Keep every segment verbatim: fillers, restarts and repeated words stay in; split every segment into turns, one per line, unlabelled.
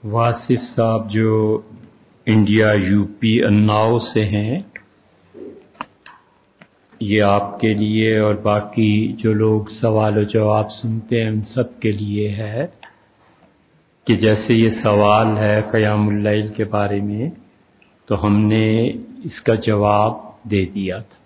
واصف صاحب جو India U P Unnao سے ہیں، یہ آپ کے لیے اور باقی جو لوگ سوال و جواب سنتے ہیں ان سب کے لیے ہے کہ جیسے یہ سوال ہے قیام اللیل کے بارے میں، تو ہم نے اس کا جواب دے دیا تھا۔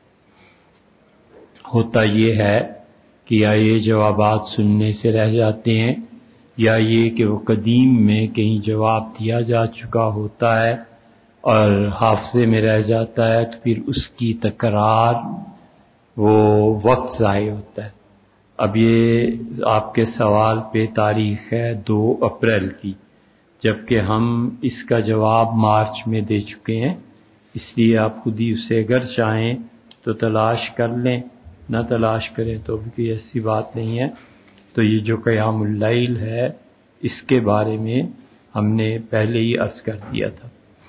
ہوتا یہ ہے کہ یا یہ جوابات سننے سے رہ جاتے ہیں یا یہ کہ وہ قدیم میں کہیں جواب دیا جا چکا ہوتا ہے اور حافظے میں رہ جاتا ہے، تو پھر اس کی تکرار وہ وقت ضائع ہوتا ہے۔ اب یہ آپ کے سوال پہ تاریخ ہے دو اپریل کی، جبکہ ہم اس کا جواب مارچ میں دے چکے ہیں، اس لیے آپ خود ہی اسے اگر چاہیں تو تلاش کر لیں، نہ تلاش کریں تو بھی کوئی ایسی بات نہیں ہے۔ تو یہ جو قیام اللیل ہے اس کے بارے میں ہم نے پہلے ہی عرض کر دیا تھا۔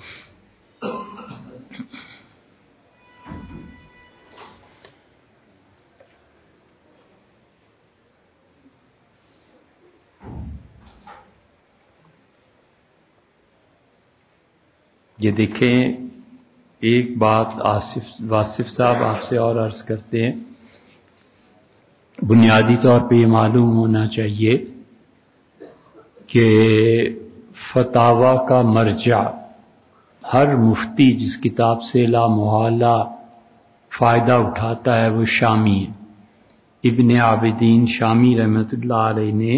یہ دیکھیں، ایک بات آصف واصف صاحب آپ سے اور عرض کرتے ہیں، بنیادی طور پہ یہ معلوم ہونا چاہیے کہ فتاوی کا مرجع ہر مفتی جس کتاب سے لا محالہ فائدہ اٹھاتا ہے وہ شامی ہے۔ ابن عابدین شامی رحمۃ اللہ علیہ نے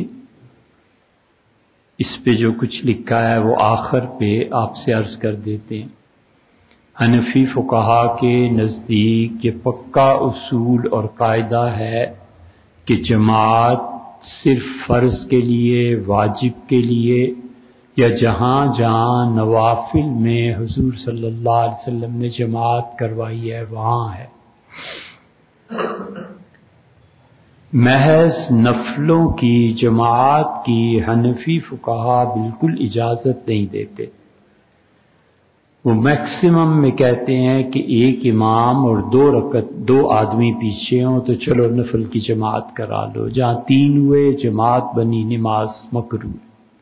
اس پہ جو کچھ لکھا ہے وہ آخر پہ آپ سے عرض کر دیتے ہیں۔ حنفی فقہا کے نزدیک یہ پکا اصول اور قاعدہ ہے کہ جماعت صرف فرض کے لیے، واجب کے لیے یا جہاں جہاں نوافل میں حضور صلی اللہ علیہ وسلم نے جماعت کروائی ہے وہاں ہے۔ محض نفلوں کی جماعت کی حنفی فقہا بالکل اجازت نہیں دیتے۔ وہ میکسیمم میں کہتے ہیں کہ ایک امام اور دو رکعت دو آدمی پیچھے ہوں تو چلو نفل کی جماعت کرا لو، جہاں تین ہوئے جماعت بنی نماز مکروہ۔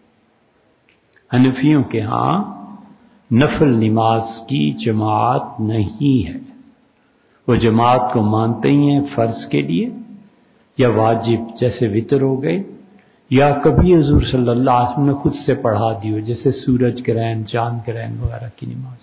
حنفیوں کے ہاں نفل نماز کی جماعت نہیں ہے، وہ جماعت کو مانتے ہی ہیں فرض کے لیے یا واجب جیسے وتر ہو گئے، یا کبھی حضور صلی اللہ علیہ وسلم نے خود سے پڑھا دی ہو جیسے سورج گرہن، چاند گرہن وغیرہ کی نماز۔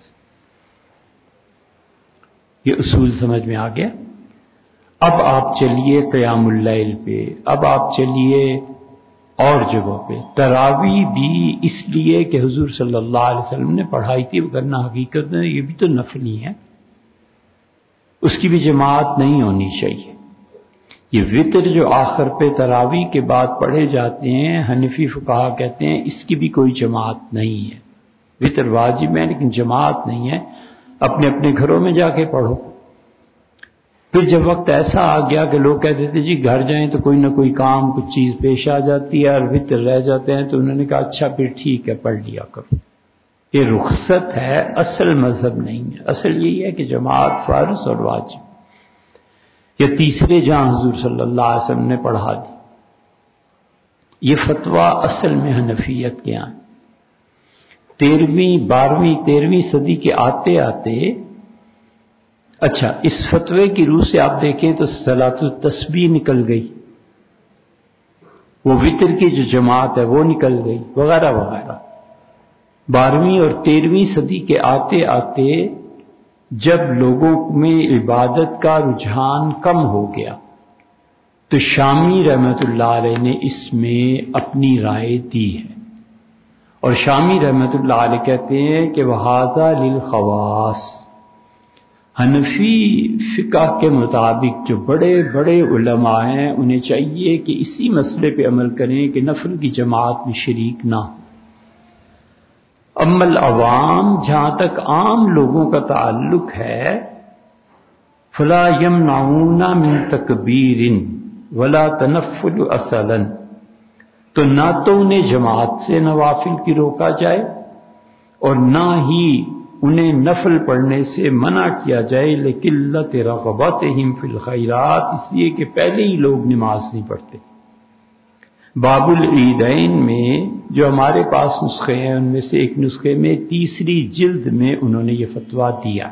یہ اصول سمجھ میں آ گیا۔ اب آپ چلیے قیام اللیل پہ، اب آپ چلیے اور جگہوں پہ۔ تراویح بھی اس لیے کہ حضور صلی اللہ علیہ وسلم نے پڑھائی تھی، وگرنہ حقیقت میں یہ بھی تو نفلی ہے، اس کی بھی جماعت نہیں ہونی چاہیے۔ یہ وتر جو آخر پہ تراویح کے بعد پڑھے جاتے ہیں، حنفی فقہا کہتے ہیں اس کی بھی کوئی جماعت نہیں ہے۔ وتر واجب ہے لیکن جماعت نہیں ہے، اپنے اپنے گھروں میں جا کے پڑھو۔ پھر جب وقت ایسا آ گیا کہ لوگ کہتے تھے جی گھر جائیں تو کوئی نہ کوئی کام کچھ چیز پیش آ جاتی ہے اور وتر رہ جاتے ہیں، تو انہوں نے کہا اچھا پھر ٹھیک ہے پڑھ لیا کرو۔ یہ رخصت ہے، اصل مذہب نہیں ہے۔ اصل یہی ہے کہ جماعت فرض اور واجب، یا تیسرے جہاں حضور صلی اللہ علیہ وسلم نے پڑھا دی۔ یہ فتویٰ اصل میں حنفیت کے ہیں۔ تیرہویں بارہویں تیرہویں صدی کے آتے آتے اچھا اس فتوے کی روح سے آپ دیکھیں تو صلاۃ التسبیح نکل گئی، وہ وتر کی جو جماعت ہے وہ نکل گئی، وغیرہ وغیرہ۔ بارہویں اور تیرہویں صدی کے آتے آتے جب لوگوں میں عبادت کا رجحان کم ہو گیا تو شامی رحمت اللہ علیہ نے اس میں اپنی رائے دی ہے، اور شامی رحمت اللہ علیہ کہتے ہیں کہ وَهَذَا لِلْخَوَاصِ۔ حنفی فقہ کے مطابق جو بڑے بڑے علماء ہیں انہیں چاہیے کہ اسی مسئلے پہ عمل کریں کہ نفل کی جماعت میں شریک نہ ہو۔ اما العوام، جہاں تک عام لوگوں کا تعلق ہے، فلا یمنعون من تکبیر ولا تنفل اصلا، تو نہ تو انہیں جماعت سے نوافل کی روکا جائے اور نہ ہی انہیں نفل پڑھنے سے منع کیا جائے، لقلت رغبتہم فی الخیرات، اس لیے کہ پہلے ہی لوگ نماز نہیں پڑھتے۔ باب العیدین میں جو ہمارے پاس نسخے ہیں ان میں سے ایک نسخے میں تیسری جلد میں انہوں نے یہ فتویٰ دیا.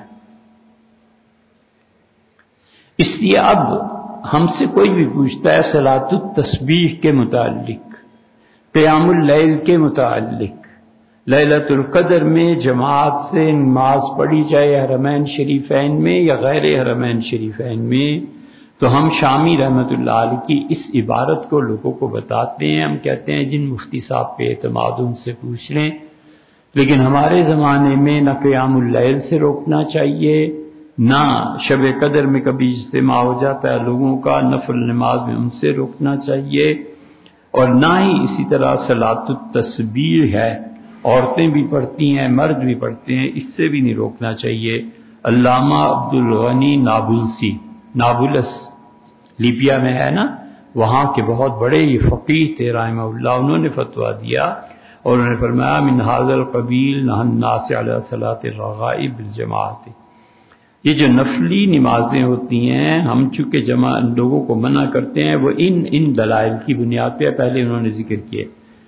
اس لیے اب ہم سے کوئی بھی پوچھتا ہے صلاۃ التسبیح کے متعلق، قیام اللیل کے متعلق، لیلۃ القدر میں جماعت سے نماز پڑھی جائے حرمین شریفین میں یا غیر حرمین شریفین میں، تو ہم شامی رحمت اللہ علیہ کی اس عبارت کو لوگوں کو بتاتے ہیں. ہم کہتے ہیں جن مفتی صاحب پہ اعتماد ان سے پوچھ لیں. لیکن ہمارے زمانے میں نہ قیام اللیل سے روکنا چاہیے، نہ شب قدر میں کبھی اجتماع ہو جاتا ہے لوگوں کا نفل نماز میں ان سے روکنا چاہیے، اور نہ ہی اسی طرح صلاۃ التسبیح ہے، عورتیں بھی پڑھتی ہیں مرد بھی پڑھتے ہیں، اس سے بھی نہیں روکنا چاہیے. علامہ عبد الغنی نابلسی، نابلس لیبیا میں ہے نا، وہاں کے بہت بڑے یہ فقیہ تھے رحمہ اللہ، انہوں نے فتویٰ دیا اور انہوں نے فرمایا من ھذا القبیل نہى الناس علی صلاۃ الرغائب بالجماعت. یہ جو نفلی نمازیں ہوتی ہیں ہم چونکہ جمع لوگوں کو منع کرتے ہیں وہ ان ان دلائل کی بنیاد پہ پہلے انہوں نے ذکر کیے.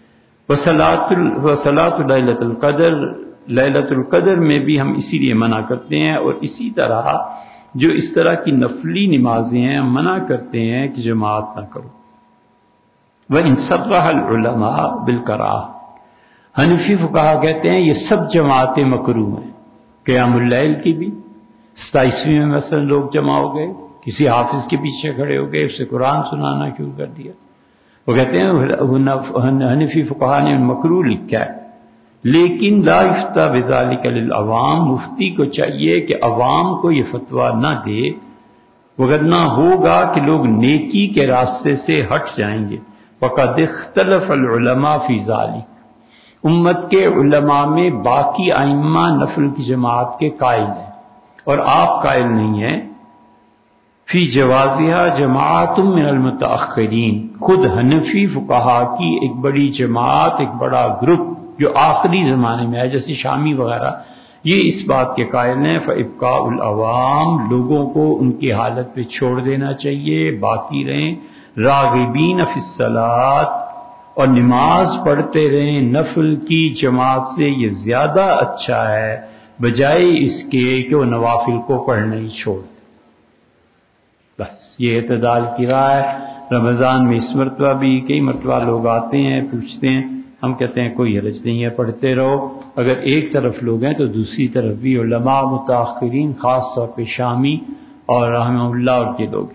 وصلاۃ لیلۃ القدر، لیلۃ القدر میں بھی ہم اسی لیے منع کرتے ہیں، اور اسی طرح جو اس طرح کی نفلی نمازیں ہیں ہم منع کرتے ہیں کہ جماعت نہ کرو. وَإِنْ صَرَّحَ الْعُلَمَاء بِالْكَرَاهَةِ، حنفی فقہا کہتے ہیں یہ سب جماعتیں مکروہ ہیں. قیام اللیل کی بھی، ستائیسویں میں مثلا لوگ جمع ہو گئے، کسی حافظ کے پیچھے کھڑے ہو گئے، اسے قرآن سنانا شروع کر دیا. وہ کہتے ہیں حنفی فقہا نے مکروہ لکھا ہے، لیکن لا یفتى بذلك للعوام، مفتی کو چاہیے کہ عوام کو یہ فتویٰ نہ دے، وگرنہ ہوگا کہ لوگ نیکی کے راستے سے ہٹ جائیں گے. وقد اختلف العلماء فی ذلك، امت کے علماء میں باقی ائمہ نفل کی جماعت کے قائل ہیں اور آپ قائل نہیں ہیں. فی جوازها جماعت من المتاخرین، خود حنفی فقہا کی ایک بڑی جماعت، ایک بڑا گروپ جو آخری زمانے میں ہے جیسے شامی وغیرہ، یہ اس بات کے قائل ہیں فابقاء العوام، لوگوں کو ان کی حالت پہ چھوڑ دینا چاہیے، باقی رہیں. راغبین فی الصلاۃ، اور نماز پڑھتے رہیں نفل کی جماعت سے، یہ زیادہ اچھا ہے بجائے اس کے کہ وہ نوافل کو پڑھنا ہی چھوڑ دیں. بس یہ اعتدال کی راہ ہے. رمضان میں اس مرتبہ بھی کئی مرتبہ لوگ آتے ہیں پوچھتے ہیں، ہم کہتے ہیں کوئی حرج نہیں ہے پڑھتے رہو. اگر ایک طرف لوگ ہیں تو دوسری طرف بھی علماء متاخرین، خاص طور پہ شامی اور رحمہ اللہ اور کے لوگ.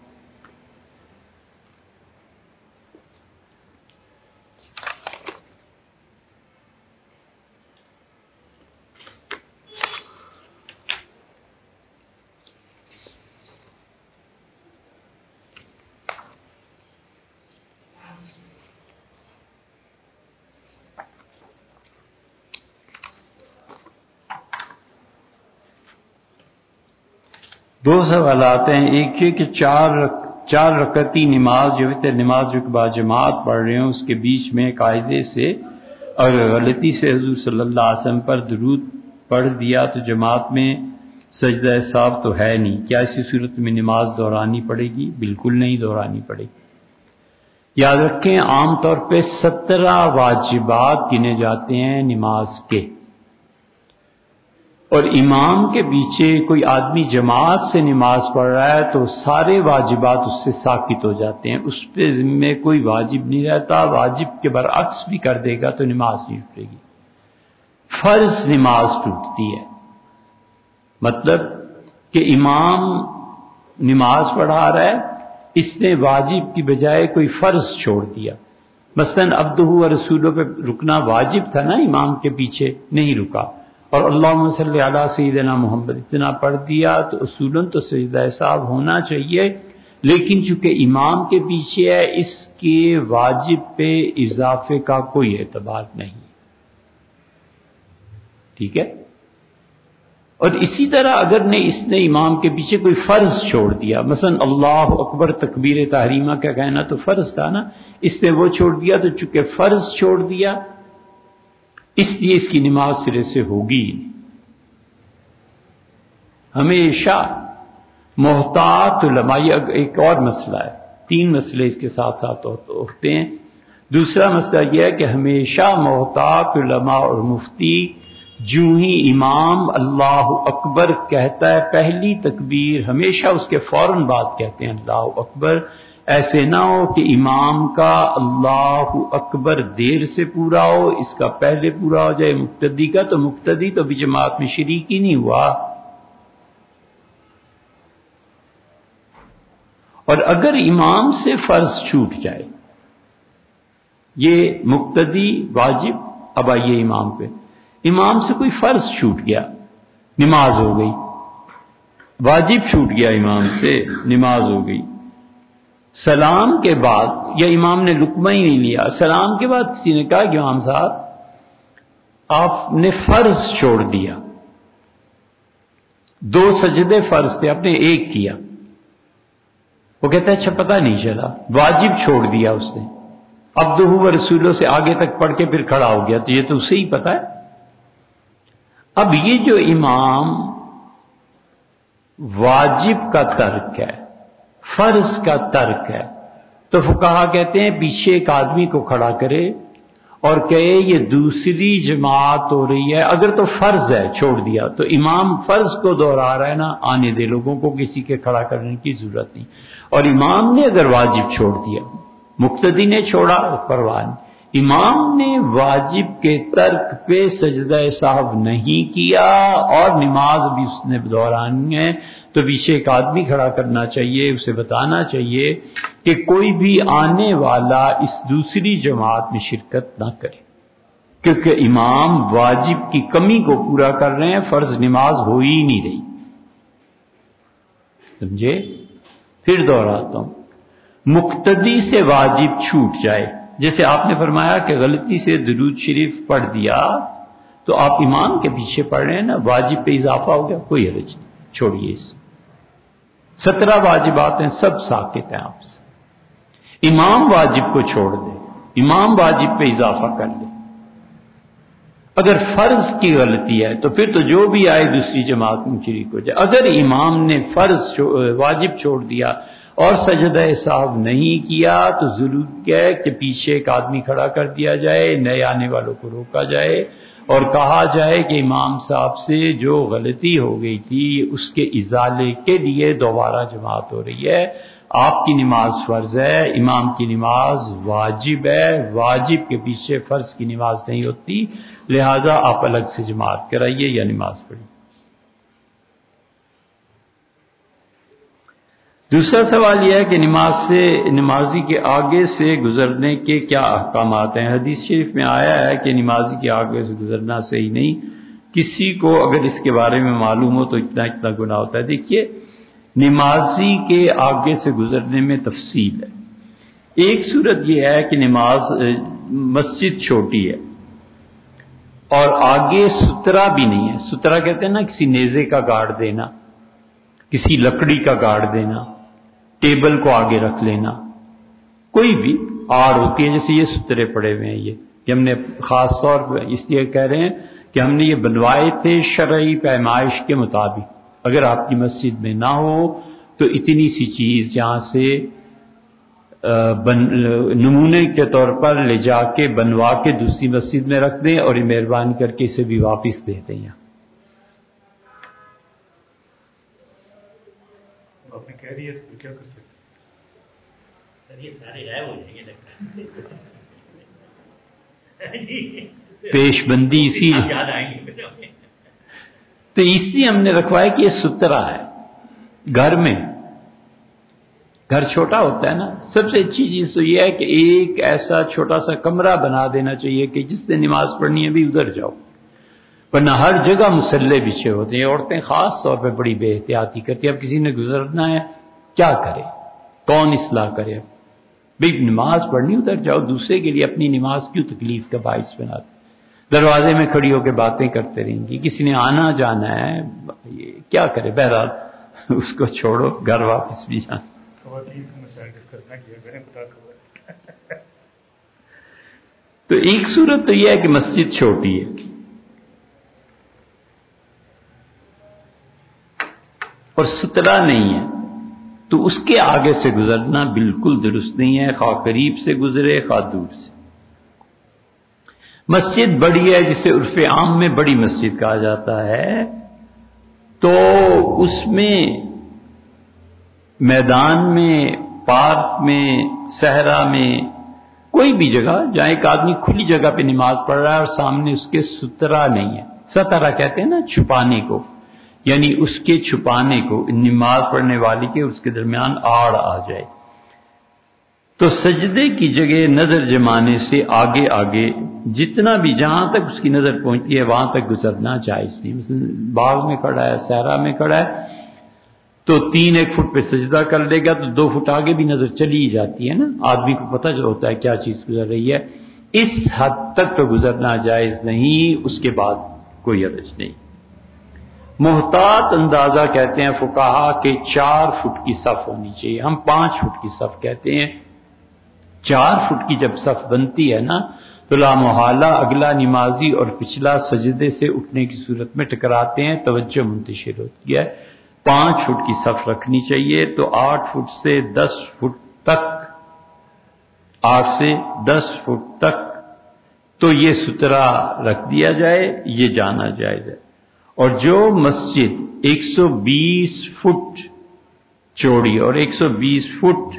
دو سوالات ہیں. ایک یہ کہ چار چار رکعتی نماز جو وتر نماز جو بعد جماعت پڑھ رہے ہوں اس کے بیچ میں قاعدے سے اگر غلطی سے حضور صلی اللہ علیہ وسلم پر درود پڑھ دیا تو جماعت میں سجدہ سہو تو ہے نہیں، کیا اسی صورت میں نماز دہرانی پڑے گی؟ بالکل نہیں دہرانی پڑے گی. یاد رکھیں عام طور پہ سترہ واجبات گنے جاتے ہیں نماز کے، اور امام کے پیچھے کوئی آدمی جماعت سے نماز پڑھ رہا ہے تو سارے واجبات اس سے ساقط ہو جاتے ہیں، اس پہ ذمے کوئی واجب نہیں رہتا. واجب کے برعکس بھی کر دے گا تو نماز نہیں ٹوٹے گی. فرض نماز ٹوٹتی ہے، مطلب کہ امام نماز پڑھا رہا ہے، اس نے واجب کی بجائے کوئی فرض چھوڑ دیا. مثلا عبدہ و رسولہ پہ رکنا واجب تھا نا، امام کے پیچھے نہیں رکا، اور اللہم صلی علی سیدنا محمد اتنا پڑھ دیا تو اصولاً تو سجدہ سہو ہونا چاہیے، لیکن چونکہ امام کے پیچھے ہے اس کے واجب پہ اضافے کا کوئی اعتبار نہیں. ٹھیک ہے. اور اسی طرح اگر نے اس نے امام کے پیچھے کوئی فرض چھوڑ دیا، مثلا اللہ اکبر تکبیر تحریمہ کا کہنا تو فرض تھا نا، اس نے وہ چھوڑ دیا تو چونکہ فرض چھوڑ دیا اس لیے اس کی نماز سرے سے ہوگی. ہمیشہ محتاط علماء، یہ ایک اور مسئلہ ہے، تین مسئلے اس کے ساتھ ساتھ ہوتے ہیں. دوسرا مسئلہ یہ ہے کہ ہمیشہ محتاط علماء اور مفتی جو ہی امام اللہ اکبر کہتا ہے پہلی تکبیر ہمیشہ اس کے فوراً بعد کہتے ہیں اللہ اکبر. ایسے نہ ہو کہ امام کا اللہ اکبر دیر سے پورا ہو، اس کا پہلے پورا ہو جائے مقتدی کا، تو مقتدی تو بھی جماعت میں شریک ہی نہیں ہوا. اور اگر امام سے فرض چھوٹ جائے، یہ مقتدی واجب، اب آئیے امام پہ، امام سے کوئی فرض چھوٹ گیا، نماز ہو گئی، واجب چھوٹ گیا امام سے، نماز ہو گئی. سلام کے بعد، یا امام نے لقمہ ہی نہیں لیا، سلام کے بعد کسی نے کہا کہ امام صاحب آپ نے فرض چھوڑ دیا، دو سجدے فرض تھے آپ نے ایک کیا. وہ کہتا ہے اچھا پتہ نہیں چلا، واجب چھوڑ دیا اس نے، عبدہ و رسولہ سے آگے تک پڑھ کے پھر کھڑا ہو گیا، تو یہ تو اسے ہی پتہ ہے. اب یہ جو امام واجب کا ترک ہے، فرض کا ترک ہے، تو فقہا کہتے ہیں پیچھے ایک آدمی کو کھڑا کرے اور کہے یہ دوسری جماعت ہو رہی ہے. اگر تو فرض ہے چھوڑ دیا تو امام فرض کو دوہرا رہا ہے نا، آنے دے، لوگوں کو کسی کے کھڑا کرنے کی ضرورت نہیں. اور امام نے اگر واجب چھوڑ دیا، مقتدی نے چھوڑا پرواہ نہیں، امام نے واجب کے ترک پہ سجدہ سہو نہیں کیا اور نماز بھی اس نے دہرانی ہے، تو پیچھے ایک آدمی کھڑا کرنا چاہیے، اسے بتانا چاہیے کہ کوئی بھی آنے والا اس دوسری جماعت میں شرکت نہ کرے، کیونکہ امام واجب کی کمی کو پورا کر رہے ہیں، فرض نماز ہو ہی نہیں رہی. سمجھے؟ پھر دوہراتا ہوں، مقتدی سے واجب چھوٹ جائے، جیسے آپ نے فرمایا کہ غلطی سے درود شریف پڑھ دیا تو آپ امام کے پیچھے پڑھ رہے ہیں نا، واجب پہ اضافہ ہو گیا، کوئی حرج نہیں، چھوڑیے اس. سترہ واجبات ہیں، سب ساکت ہیں آپ سے. امام واجب کو چھوڑ دے، امام واجب پہ اضافہ کر لے. اگر فرض کی غلطی ہے تو پھر تو جو بھی آئے دوسری جماعت میں شریک ہو جائے. اگر امام نے فرض واجب چھوڑ دیا اور سجدہ سہو نہیں کیا تو ضرور کیا ہے کہ پیچھے ایک آدمی کھڑا کر دیا جائے، نئے آنے والوں کو روکا جائے اور کہا جائے کہ امام صاحب سے جو غلطی ہو گئی تھی اس کے ازالے کے لیے دوبارہ جماعت ہو رہی ہے. آپ کی نماز فرض ہے، امام کی نماز واجب ہے، واجب کے پیچھے فرض کی نماز نہیں ہوتی، لہذا آپ الگ سے جماعت کرائیے یا نماز پڑھیے. دوسرا سوال یہ ہے کہ نماز سے نمازی کے آگے سے گزرنے کے کیا احکامات ہیں. حدیث شریف میں آیا ہے کہ نمازی کے آگے سے گزرنا صحیح نہیں. کسی کو اگر اس کے بارے میں معلوم ہو تو اتنا اتنا گناہ ہوتا ہے. دیکھیے، نمازی کے آگے سے گزرنے میں تفصیل ہے. ایک صورت یہ ہے کہ نماز مسجد چھوٹی ہے اور آگے سترا بھی نہیں ہے. سترا کہتے ہیں نا کسی نیزے کا گاڑ دینا، کسی لکڑی کا گاڑ دینا، ٹیبل کو آگے رکھ لینا، کوئی بھی آڑ ہوتی ہے. جیسے یہ سترے پڑے ہوئے ہیں، یہ کہ ہم نے خاص طور پر اس لیے کہہ رہے ہیں کہ ہم نے یہ بنوائے تھے شرعی پیمائش کے مطابق. اگر آپ کی مسجد میں نہ ہو تو اتنی سی چیز یہاں سے نمونے کے طور پر لے جا کے بنوا کے دوسری مسجد میں رکھ دیں اور یہ مہربانی کر کے اسے بھی واپس دے دیں.
آپ نے کہہ دیا تو کیا کر سکتے؟
پیش بندی اسی تو اس لیے ہم نے رکھوایا کہ یہ سترا ہے. گھر میں گھر چھوٹا ہوتا ہے نا، سب سے اچھی چیز تو یہ ہے کہ ایک ایسا چھوٹا سا کمرہ بنا دینا چاہیے کہ جس نے نماز پڑھنی ہے بھی ادھر جاؤ، ورنہ ہر جگہ مسلے بچھے ہوتے ہیں. عورتیں خاص طور پہ بڑی بے احتیاطی کرتی ہیں. اب کسی نے گزرنا ہے کیا کرے، کون اصلاح کرے؟ بھئی نماز پڑھنی ادھر جاؤ، دوسرے کے لیے اپنی نماز کیوں تکلیف کا باعث بناتے؟ دروازے میں کھڑی ہو کے باتیں کرتے رہیں گی. کسی نے آنا جانا ہے، یہ کیا کرے؟ بہرحال اس کو چھوڑو، گھر واپس بھی جانا. تو ایک صورت تو یہ ہے کہ مسجد چھوٹی ہے اور سترا نہیں ہے، تو اس کے آگے سے گزرنا بالکل درست نہیں ہے، خواہ قریب سے گزرے خواہ دور سے. مسجد بڑی ہے جسے عرف عام میں بڑی مسجد کہا جاتا ہے، تو اس میں میدان میں، پارک میں، صحرا میں، کوئی بھی جگہ جہاں ایک آدمی کھلی جگہ پہ نماز پڑھ رہا ہے اور سامنے اس کے سترا نہیں ہے، سترا کہتے ہیں نا چھپانے کو، یعنی اس کے چھپانے کو، نماز پڑھنے والی کے اس کے درمیان آڑ آ جائے، تو سجدے کی جگہ نظر جمانے سے آگے آگے جتنا بھی، جہاں تک اس کی نظر پہنچتی ہے وہاں تک گزرنا جائز نہیں۔ مثلا باغ میں کھڑا ہے، صحرا میں کھڑا ہے، تو تین ایک فٹ پہ سجدہ کر لے گا تو دو فٹ آگے بھی نظر چلی ہی جاتی ہے نا، آدمی کو پتہ جو ہوتا ہے کیا چیز گزر رہی ہے، اس حد تک تو گزرنا جائز نہیں، اس کے بعد کوئی حرج نہیں۔ محتاط اندازہ کہتے ہیں فقہا کہ چار فٹ کی صف ہونی چاہیے، ہم پانچ فٹ کی صف کہتے ہیں۔ چار فٹ کی جب صف بنتی ہے نا تو لا محالہ اگلا نمازی اور پچھلا سجدے سے اٹھنے کی صورت میں ٹکراتے ہیں، توجہ منتشر ہوتی ہے۔ پانچ فٹ کی صف رکھنی چاہیے، تو آٹھ فٹ سے دس فٹ تک، آٹھ سے دس فٹ تک تو یہ سترا رکھ دیا جائے، یہ جانا جائز ہے۔ اور جو مسجد ایک سو بیس فٹ چوڑی اور ایک سو بیس فٹ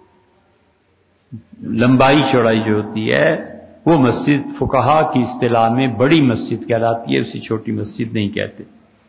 لمبائی چوڑائی جو ہوتی ہے، وہ مسجد فقہا کی اصطلاح میں بڑی مسجد کہلاتی ہے، اسے چھوٹی مسجد نہیں کہتے۔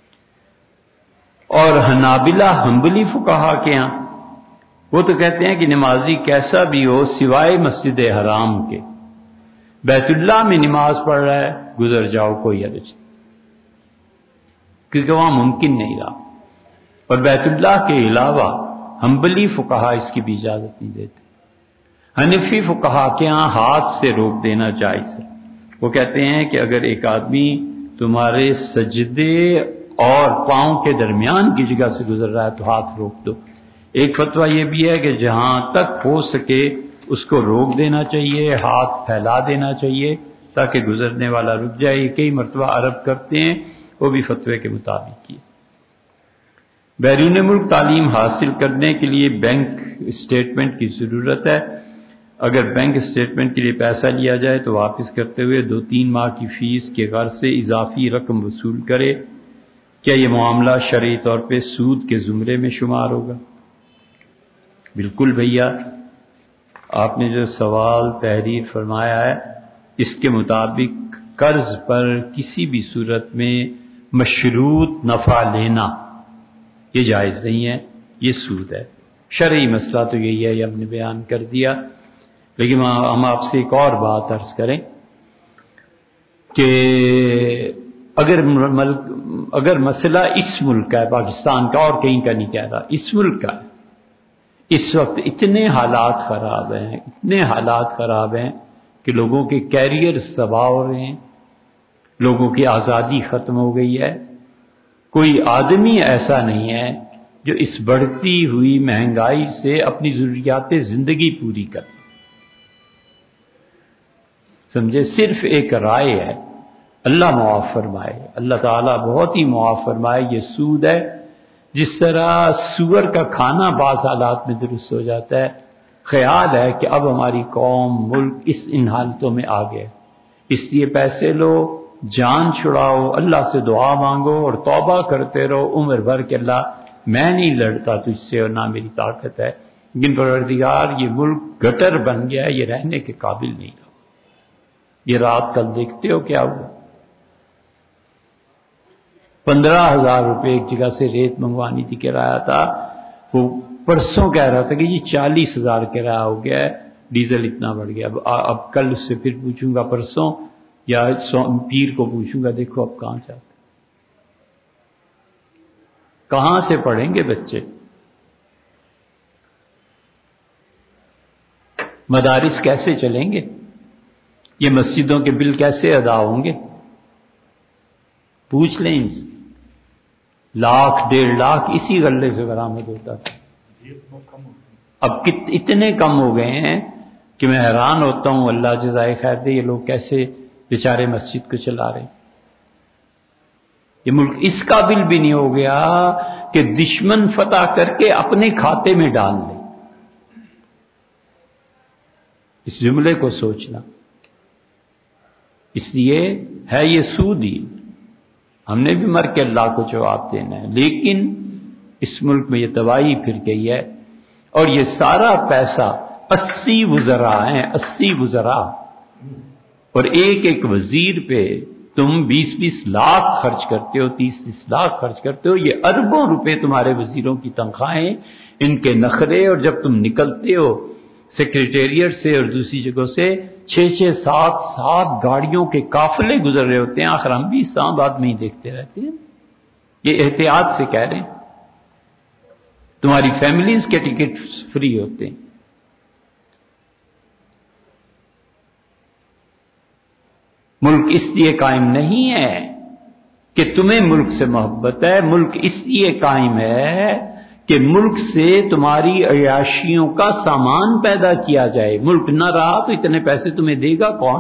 اور حنابلہ حنبلی فقہا کے ہاں وہ تو کہتے ہیں کہ نمازی کیسا بھی ہو سوائے مسجد حرام کے، بیت اللہ میں نماز پڑھ رہا ہے گزر جاؤ، کوئی حرج نہیں، کیونکہ وہاں ممکن نہیں رہا۔ اور بیت اللہ کے علاوہ حنبلی فقہا اس کی بھی اجازت نہیں دیتے۔ حنفی فقہا کے ہاں ہاتھ سے روک دینا جائز ہے، وہ کہتے ہیں کہ اگر ایک آدمی تمہارے سجدے اور پاؤں کے درمیان کی جگہ سے گزر رہا ہے تو ہاتھ روک دو۔ ایک فتویٰ یہ بھی ہے کہ جہاں تک ہو سکے اس کو روک دینا چاہیے، ہاتھ پھیلا دینا چاہیے تاکہ گزرنے والا رک جائے۔ یہ کئی مرتبہ عرب کرتے ہیں، وہ بھی فتوے کے مطابق ہی۔ بیرون ملک تعلیم حاصل کرنے کے لیے بینک اسٹیٹمنٹ کی ضرورت ہے۔ اگر بینک اسٹیٹمنٹ کے لیے پیسہ لیا جائے تو واپس کرتے ہوئے دو تین ماہ کی فیس کے غرض سے اضافی رقم وصول کرے، کیا یہ معاملہ شرعی طور پہ سود کے زمرے میں شمار ہوگا؟ بالکل بھیا، آپ نے جو سوال تحریر فرمایا ہے اس کے مطابق قرض پر کسی بھی صورت میں مشروط نفع لینا یہ جائز نہیں ہے، یہ سود ہے۔ شرعی مسئلہ تو یہی ہے، یہ ہم نے بیان کر دیا، لیکن ہم آپ سے ایک اور بات عرض کریں کہ اگر ملک اگر مسئلہ اس ملک کا ہے، پاکستان کا، اور کہیں کا نہیں کہہ رہا، اس ملک کا ہے، اس وقت اتنے حالات خراب ہیں، اتنے حالات خراب ہیں کہ لوگوں کے کیریئر تباہ ہو رہے ہیں، لوگوں کی آزادی ختم ہو گئی ہے۔ کوئی آدمی ایسا نہیں ہے جو اس بڑھتی ہوئی مہنگائی سے اپنی ضروریات زندگی پوری کرے، سمجھے؟ صرف ایک رائے ہے، اللہ معاف فرمائے، اللہ تعالیٰ بہت ہی معاف فرمائے، یہ سود ہے۔ جس طرح سور کا کھانا بعض حالات میں درست ہو جاتا ہے، خیال ہے کہ اب ہماری قوم، ملک اس ان حالتوں میں آ گئے، اس لیے پیسے لو، جان چھڑاؤ، اللہ سے دعا مانگو اور توبہ کرتے رہو عمر بھر کہ اللہ میں نہیں لڑتا تجھ سے اور نہ میری طاقت ہے، لیکن پروردگار یہ ملک گٹر بن گیا ہے، یہ رہنے کے قابل نہیں رہا۔ یہ رات کل دیکھتے ہو کیا ہوا، پندرہ ہزار روپے ایک جگہ سے ریت منگوانی تھی، کرایہ تھا، وہ پرسوں کہہ رہا تھا کہ یہ چالیس ہزار کرایہ ہو گیا ہے، ڈیزل اتنا بڑھ گیا۔ اب اب کل اس سے پھر پوچھوں گا، پرسوں یا پیر کو پوچھوں گا، دیکھو اب کہاں جاتے، کہاں سے پڑھیں گے بچے؟ مدارس کیسے چلیں گے؟ یہ مسجدوں کے بل کیسے ادا ہوں گے؟ پوچھ لیں ان سے۔ لاکھ ڈیڑھ لاکھ اسی غلے سے برآمد ہوتا تھا، اب اتنے کم ہو گئے ہیں کہ میں حیران ہوتا ہوں، اللہ جزائے خیر دے، یہ لوگ کیسے بیچارے مسجد کو چلا رہے ہیں۔ یہ ملک اس قابل بھی نہیں ہو گیا کہ دشمن فتح کر کے اپنے کھاتے میں ڈال لے، اس جملے کو سوچنا۔ اس لیے ہے یہ سود ہی، ہم نے بھی مر کے اللہ کو جواب دینا ہے، لیکن اس ملک میں یہ تباہی پھر گئی ہے، اور یہ سارا پیسہ اسی وزراء ہیں، اسی وزراء، اور ایک ایک وزیر پہ تم بیس بیس لاکھ خرچ کرتے ہو، تیس تیس لاکھ خرچ کرتے ہو، یہ اربوں روپے تمہارے وزیروں کی تنخواہیں، ان کے نخرے، اور جب تم نکلتے ہو سیکریٹریٹ سے اور دوسری جگہوں سے چھ چھ سات سات گاڑیوں کے قافلے گزر رہے ہوتے ہیں، آخر ہم بھی اسلام آباد میں ہی دیکھتے رہتے ہیں۔ یہ احتیاط سے کہہ رہے ہیں، تمہاری فیملیز کے ٹکٹ فری ہوتے ہیں۔ ملک اس لیے قائم نہیں ہے کہ تمہیں ملک سے محبت ہے، ملک اس لیے قائم ہے کہ ملک سے تمہاری عیاشیوں کا سامان پیدا کیا جائے۔ ملک نہ رہا تو اتنے پیسے تمہیں دے گا کون؟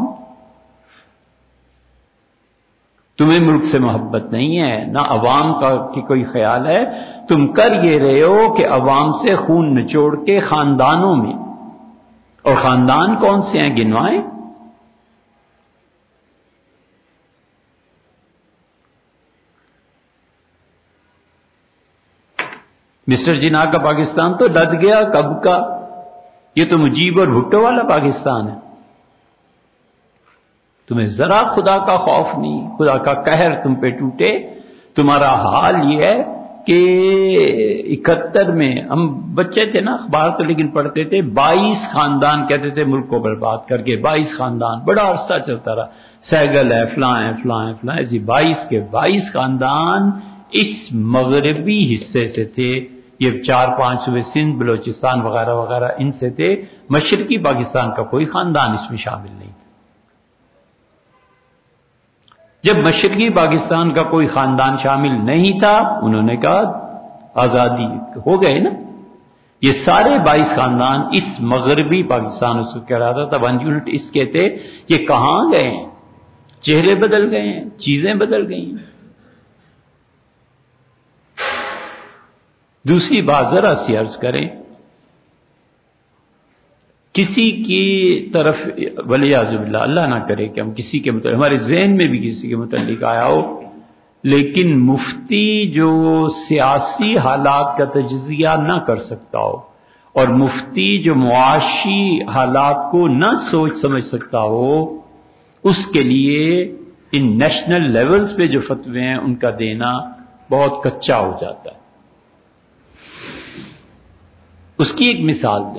تمہیں ملک سے محبت نہیں ہے، نہ عوام کا کی کوئی خیال ہے، تم کر یہ رہے ہو کہ عوام سے خون نچوڑ کے خاندانوں میں، اور خاندان کون سے ہیں گنوائیں؟ مسٹر جناح کا پاکستان تو لد گیا کب کا، یہ تو مجیب اور بھٹو والا پاکستان ہے۔ تمہیں ذرا خدا کا خوف نہیں، خدا کا قہر تم پہ ٹوٹے۔ تمہارا حال یہ ہے کہ اکہتر میں ہم بچے تھے نا، اخبار تو لیکن پڑھتے تھے، بائیس خاندان کہتے تھے ملک کو برباد کر کے، بائیس خاندان، بڑا عرصہ چلتا رہا، سیگل ہے، فلاں ہے، فلاں ہے، فلاں ایسی بائیس کے بائیس خاندان اس مغربی حصے سے تھے، یہ چار پانچ صوبے سندھ، بلوچستان وغیرہ وغیرہ ان سے تھے، مشرقی پاکستان کا کوئی خاندان اس میں شامل نہیں تھا۔ جب مشرقی پاکستان کا کوئی خاندان شامل نہیں تھا، انہوں نے کہا آزادی ہو گئے نا، یہ سارے بائیس خاندان اس مغربی پاکستان اس کو کہہ رہا تھا، ون یونٹ اس کے تھے، یہ کہاں گئے ہیں؟ چہرے بدل گئے ہیں، چیزیں بدل گئی ہیں۔ دوسری بات ذرا سی عرض کریں، کسی کی طرف ولیعاذ باللہ اللہ نہ کرے کہ ہم کسی کے متعلق، ہمارے ذہن میں بھی کسی کے متعلق آیا ہو، لیکن مفتی جو سیاسی حالات کا تجزیہ نہ کر سکتا ہو، اور مفتی جو معاشی حالات کو نہ سوچ سمجھ سکتا ہو، اس کے لیے ان نیشنل لیولز پہ جو فتوے ہیں ان کا دینا بہت کچا ہو جاتا ہے۔ اس کی ایک مثال دیں،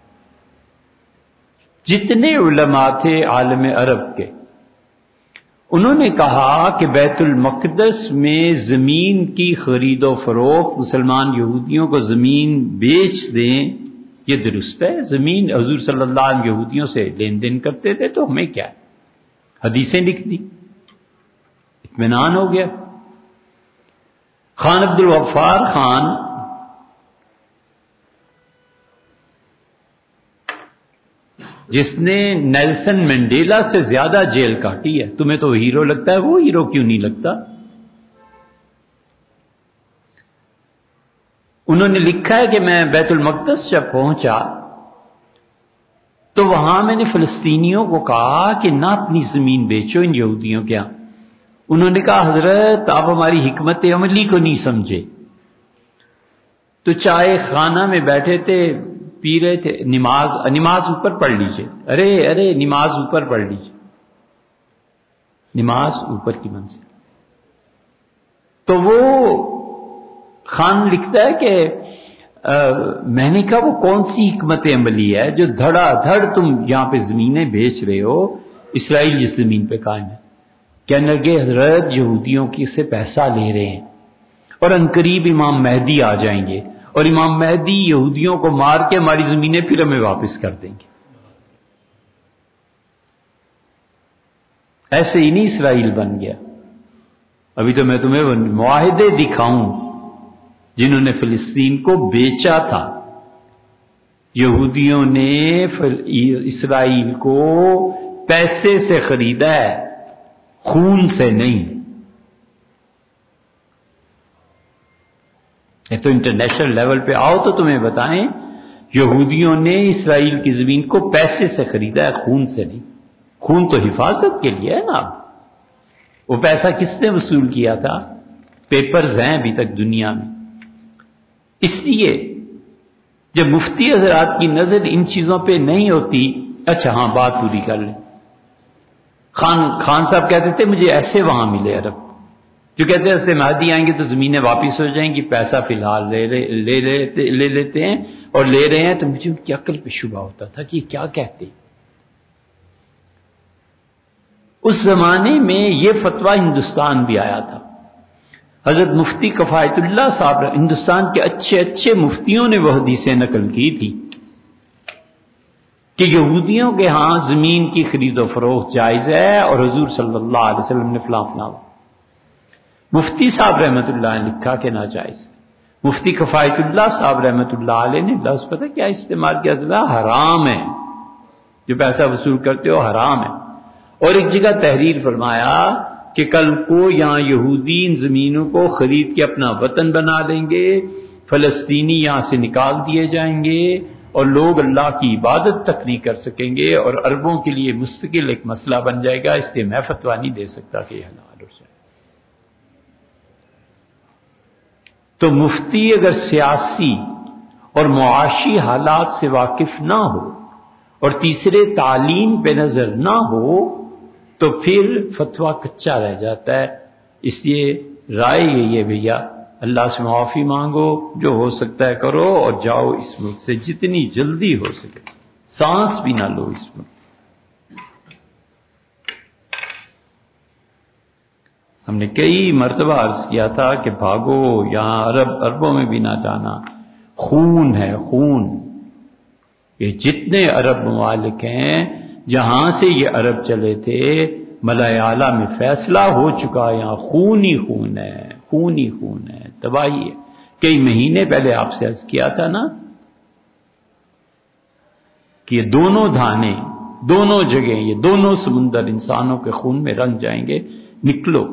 جتنے علماء تھے عالم عرب کے، انہوں نے کہا کہ بیت المقدس میں زمین کی خرید و فروخت، مسلمان یہودیوں کو زمین بیچ دیں، یہ درست ہے؟ زمین حضور صلی اللہ علیہ وسلم یہودیوں سے لین دین کرتے تھے، تو ہمیں کیا ہے؟ حدیثیں لکھ دی، اطمینان ہو گیا۔ خان عبد الغفار خان جس نے نیلسن منڈیلا سے زیادہ جیل کاٹی ہے، تمہیں تو ہیرو لگتا ہے، وہ ہیرو کیوں نہیں لگتا؟ انہوں نے لکھا ہے کہ میں بیت المقدس جب پہنچا تو وہاں میں نے فلسطینیوں کو کہا کہ نہ اپنی زمین بیچو ان یہودیوں کے ہاں۔ انہوں نے کہا حضرت آپ ہماری حکمت عملی کو نہیں سمجھے۔ تو چائے خانہ میں بیٹھے تھے، پی رہے تھے، نماز نماز اوپر پڑھ لیجئے، ارے ارے نماز اوپر پڑھ لیجئے، نماز اوپر کی منزل۔ تو وہ خان لکھتا ہے کہ میں نے کہا وہ کون سی حکمت عملی ہے جو دھڑا دھڑ تم یہاں پہ زمینیں بیچ رہے ہو، اسرائیل جس زمین پہ قائم ہے؟ کہنے لگے حضرت یہودیوں کی سے پیسہ لے رہے ہیں، اور عنقریب امام مہدی آ جائیں گے، اور امام مہدی یہودیوں کو مار کے ہماری زمینیں پھر ہمیں واپس کر دیں گے۔ ایسے ہی نہیں اسرائیل بن گیا۔ ابھی تو میں تمہیں معاہدے دکھاؤں جنہوں نے فلسطین کو بیچا تھا۔ یہودیوں نے اسرائیل کو پیسے سے خریدا ہے، خون سے نہیں۔ یہ تو انٹرنیشنل لیول پہ آؤ تو تمہیں بتائیں، یہودیوں نے اسرائیل کی زمین کو پیسے سے خریدا ہے، خون سے نہیں۔ خون تو حفاظت کے لیے ہے نا. وہ پیسہ کس نے وصول کیا تھا؟ پیپرز ہیں ابھی تک دنیا میں. اس لیے جب مفتی حضرات کی نظر ان چیزوں پہ نہیں ہوتی، اچھا ہاں بات پوری کر لیں. خان خان صاحب کہتے تھے مجھے ایسے وہاں ملے عرب جو کہتے ہیں ایسے مہدی آئیں گے تو زمینیں واپس ہو جائیں گی، پیسہ فی الحال لے لے لے لیتے لے لیتے ہیں اور لے رہے ہیں. تو مجھے ان کی عقل پہ شبہ ہوتا تھا کہ یہ کیا کہتے ہیں. اس زمانے میں یہ فتویٰ ہندوستان بھی آیا تھا. حضرت مفتی کفایت اللہ صاحب ہندوستان کے اچھے اچھے مفتیوں نے وہ حدیثیں نقل کی تھی کہ یہودیوں کے ہاں زمین کی خرید و فروخت جائز ہے اور حضور صلی اللہ علیہ وسلم نے فلاں فلاں. مفتی صاحب رحمۃ اللہ نے لکھا کہ ناجائز. مفتی کفایت اللہ صاحب رحمۃ اللہ علیہ نے لفظ پتہ کیا استعمال کیا؟ حرام ہے، جو پیسہ وصول کرتے ہو حرام ہے. اور ایک جگہ تحریر فرمایا کہ کل کو یہاں یہودی ان زمینوں کو خرید کے اپنا وطن بنا لیں گے، فلسطینی یہاں سے نکال دیے جائیں گے اور لوگ اللہ کی عبادت تک نہیں کر سکیں گے اور عربوں کے لیے مستقل ایک مسئلہ بن جائے گا. اس لیے میں فتویٰ نہیں دے سکتا کہ یہ حلال ہو جائے. تو مفتی اگر سیاسی اور معاشی حالات سے واقف نہ ہو اور تیسرے تعلیم پہ نظر نہ ہو تو پھر فتویٰ کچا رہ جاتا ہے. اس لیے رائے یہی ہے بھیا اللہ سے معافی مانگو، جو ہو سکتا ہے کرو اور جاؤ اس ملک سے جتنی جلدی ہو سکے. سانس بھی نہ لو اس ملک. ہم نے کئی مرتبہ عرض کیا تھا کہ بھاگو، یہاں عرب عربوں میں بھی نہ جانا. خون ہے خون. یہ جتنے عرب ممالک ہیں جہاں سے یہ عرب چلے تھے، ملائے اعلیٰ میں فیصلہ ہو چکا، یہاں خون ہی خون ہے، خون ہی خون ہے، تباہی ہے. کئی مہینے پہلے آپ سے عرض کیا تھا نا کہ یہ دونوں دھانے، دونوں جگہیں، یہ دونوں سمندر انسانوں کے خون میں رنگ جائیں گے. نکلو.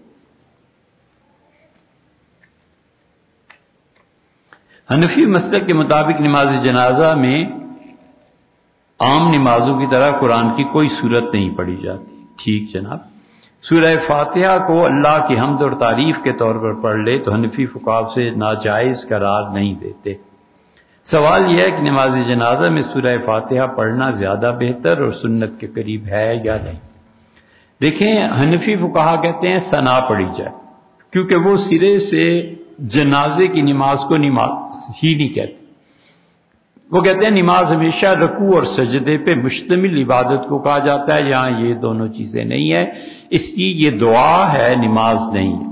حنفی مسلک کے مطابق نماز جنازہ میں عام نمازوں کی طرح قرآن کی کوئی صورت نہیں پڑھی جاتی. ٹھیک جناب. سورہ فاتحہ کو اللہ کی حمد اور تعریف کے طور پر پڑھ لے تو حنفی فقہاء سے ناجائز قرار نہیں دیتے. سوال یہ ہے کہ نماز جنازہ میں سورہ فاتحہ پڑھنا زیادہ بہتر اور سنت کے قریب ہے یا نہیں. دیکھیں حنفی فقہاء کہتے ہیں ثنا پڑھی جائے، کیونکہ وہ سرے سے جنازے کی نماز کو نماز ہی نہیں کہتے. وہ کہتے ہیں نماز ہمیشہ رکوع اور سجدے پہ مشتمل عبادت کو کہا جاتا ہے، یہاں یہ دونوں چیزیں نہیں ہیں، اس لیے یہ دعا ہے نماز نہیں ہے.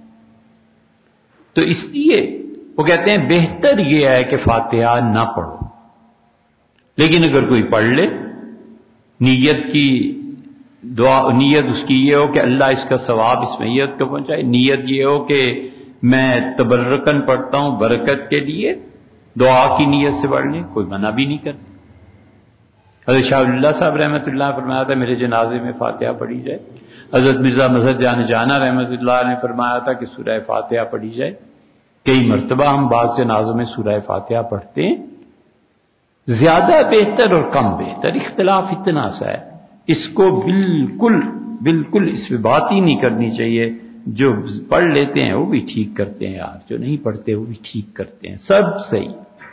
تو اس لیے وہ کہتے ہیں بہتر یہ ہے کہ فاتحہ نہ پڑھو. لیکن اگر کوئی پڑھ لے، نیت کی دعا، نیت اس کی یہ ہو کہ اللہ اس کا ثواب اس میت کو پہنچائے، نیت یہ ہو کہ میں تبرکن پڑھتا ہوں برکت کے لیے، دعا کی نیت سے پڑھ لیں، کوئی منع بھی نہیں کرتا. حضرت شاہ اللہ صاحب رحمۃ اللہ فرمایا تھا میرے جنازے میں فاتحہ پڑھی جائے. حضرت مرزا مظہر جان جانا رحمۃ اللہ نے فرمایا تھا کہ سورہ فاتحہ پڑھی جائے. کئی مرتبہ ہم بعض جنازوں میں سورہ فاتحہ پڑھتے ہیں. زیادہ بہتر اور کم بہتر اختلاف اتنا سا ہے، اس کو بالکل بالکل اس پہ بات ہی نہیں کرنی چاہیے. جو پڑھ لیتے ہیں وہ بھی ٹھیک کرتے ہیں یار، جو نہیں پڑھتے وہ بھی ٹھیک کرتے ہیں، سب صحیح.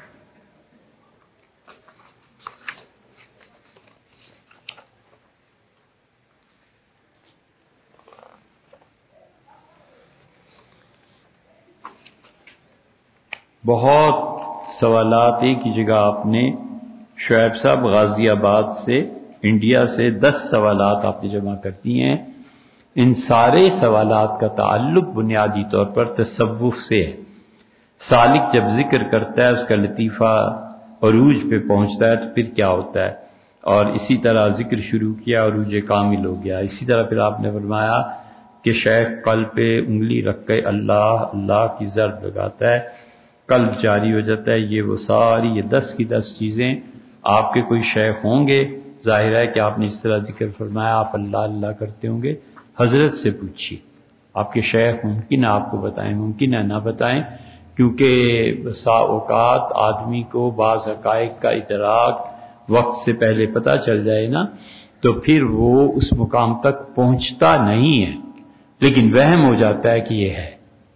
بہت سوالات ایک ہی جگہ آپ نے، شعیب صاحب غازی آباد سے، انڈیا سے دس سوالات آپ نے جمع کر دی ہیں. ان سارے سوالات کا تعلق بنیادی طور پر تصوف سے ہے. سالک جب ذکر کرتا ہے اس کا لطیفہ عروج پہ پہنچتا ہے تو پھر کیا ہوتا ہے، اور اسی طرح ذکر شروع کیا عروج کامل ہو گیا. اسی طرح پھر آپ نے فرمایا کہ شیخ قلب پہ انگلی رکھ کے اللہ اللہ کی ضرب لگاتا ہے، قلب جاری ہو جاتا ہے. یہ وہ ساری یہ دس کی دس چیزیں آپ کے کوئی شیخ ہوں گے، ظاہر ہے کہ آپ نے اس طرح ذکر فرمایا آپ اللہ اللہ کرتے ہوں گے. حضرت سے پوچھیے، آپ کے شیخ ممکن ہے آپ کو بتائیں، ممکن ہے نہ بتائیں، کیونکہ بسا اوقات آدمی کو بعض حقائق کا ادراک وقت سے پہلے پتہ چل جائے نا تو پھر وہ اس مقام تک پہنچتا نہیں ہے، لیکن وہم ہو جاتا ہے کہ یہ ہے۔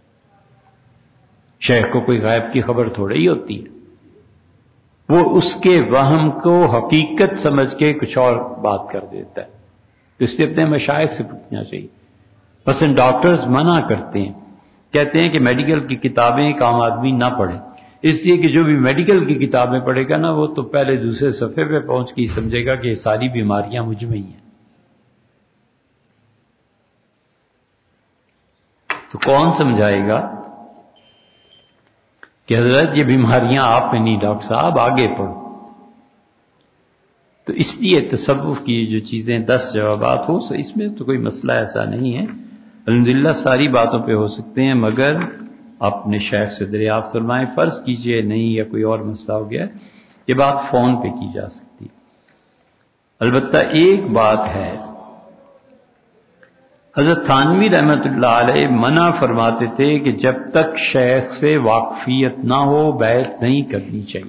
شیخ کو کوئی غیب کی خبر تھوڑی ہی ہوتی ہے، وہ اس کے وہم کو حقیقت سمجھ کے کچھ اور بات کر دیتا ہے۔ تو اس لیے اپنے مشائخ سے پوچھنا چاہیے۔ مثلا ڈاکٹرز منع کرتے ہیں، کہتے ہیں کہ میڈیکل کی کتابیں ایک عام آدمی نہ پڑھے، اس لیے کہ جو بھی میڈیکل کی کتابیں پڑھے گا نا وہ تو پہلے دوسرے صفحے پہ پہنچ کے ہی سمجھے گا کہ یہ ساری بیماریاں مجھ میں ہی ہیں۔ تو کون سمجھائے گا کہ حضرت یہ بیماریاں آپ میں نہیں، ڈاکٹر صاحب آگے پڑھو۔ تو اس لیے تصوف کی جو چیزیں دس جوابات ہو، اس میں تو کوئی مسئلہ ایسا نہیں ہے، الحمدللہ ساری باتوں پہ ہو سکتے ہیں، مگر اپنے شیخ سے دریافت فرمائیں۔ فرض کیجئے نہیں یا کوئی اور مسئلہ ہو گیا، یہ بات فون پہ کی جا سکتی ہے۔ البتہ ایک بات ہے، حضرت تھانوی رحمۃ اللہ علیہ منع فرماتے تھے کہ جب تک شیخ سے واقفیت نہ ہو بیعت نہیں کرنی چاہیے۔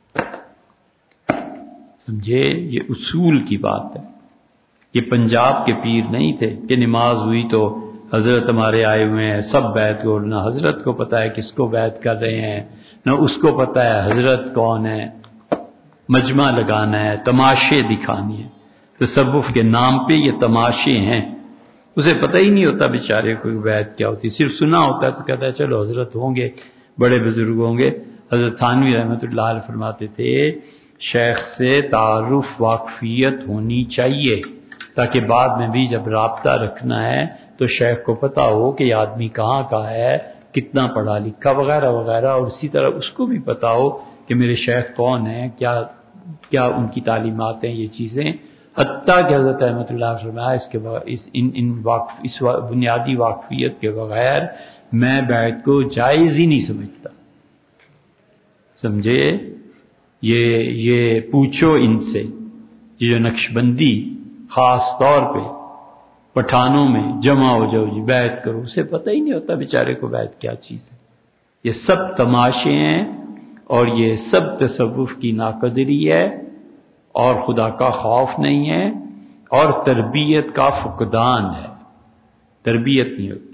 سمجھے، یہ اصول کی بات ہے۔ یہ پنجاب کے پیر نہیں تھے کہ نماز ہوئی تو حضرت ہمارے آئے ہوئے ہیں سب بیعت کو، نہ حضرت کو پتہ ہے کس کو بیعت کر رہے ہیں، نہ اس کو پتہ ہے حضرت کون ہے، مجمع لگانا ہے، تماشے دکھانے ہیں۔ تصوف کے نام پہ یہ تماشے ہیں، اسے پتہ ہی نہیں ہوتا بیچارے کو بیعت کیا ہوتی، صرف سنا ہوتا ہے تو کہتا ہے چلو حضرت ہوں گے، بڑے بزرگ ہوں گے۔ حضرت تھانوی رحمۃ اللہ علیہ فرماتے تھے شیخ سے تعارف واقفیت ہونی چاہیے، تاکہ بعد میں بھی جب رابطہ رکھنا ہے تو شیخ کو پتہ ہو کہ یہ آدمی کہاں کا ہے، کتنا پڑھا لکھا وغیرہ وغیرہ، اور اسی طرح اس کو بھی پتہ ہو کہ میرے شیخ کون ہیں، کیا کیا ان کی تعلیمات ہیں، یہ چیزیں۔ حتیٰ کہ حضرت رحمۃ اللہ فرمایا اس کے اس ان ان واقف اس بنیادی واقفیت کے بغیر میں بیعت کو جائز ہی نہیں سمجھتا۔ سمجھے، یہ یہ پوچھو ان سے، یہ جو نقشبندی خاص طور پہ پٹھانوں میں جمع ہو جاؤ جی بیعت کرو، اسے پتہ ہی نہیں ہوتا بیچارے کو بیعت کیا چیز ہے۔ یہ سب تماشے ہیں اور یہ سب تصوف کی ناقدری ہے اور خدا کا خوف نہیں ہے اور تربیت کا فقدان ہے، تربیت نہیں ہوتی۔